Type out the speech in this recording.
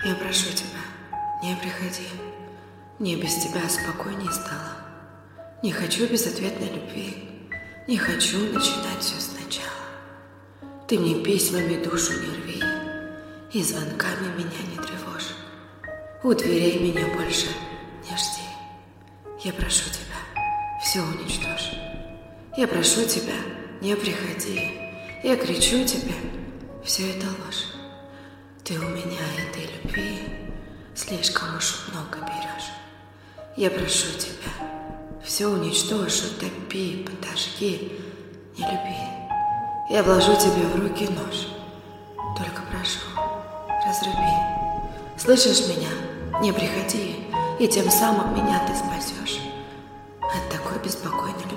Я прошу тебя, не приходи. Мне без тебя спокойнее стало. Не хочу безответной любви. Не хочу начинать все сначала. Ты мне письмами душу не рви и звонками меня не тревожь. У дверей меня больше не жди. Я прошу тебя, все уничтожь. Я прошу тебя, не приходи. Я кричу тебе, все это ложь. Ты у меня этой любви слишком уж много берешь. Я прошу тебя, все уничтожь, утопи, подожги, не люби. Я вложу тебе в руки нож, только прошу, разруби. Слышишь меня? Не приходи, и тем самым меня ты спасешь от такой беспокойной любви.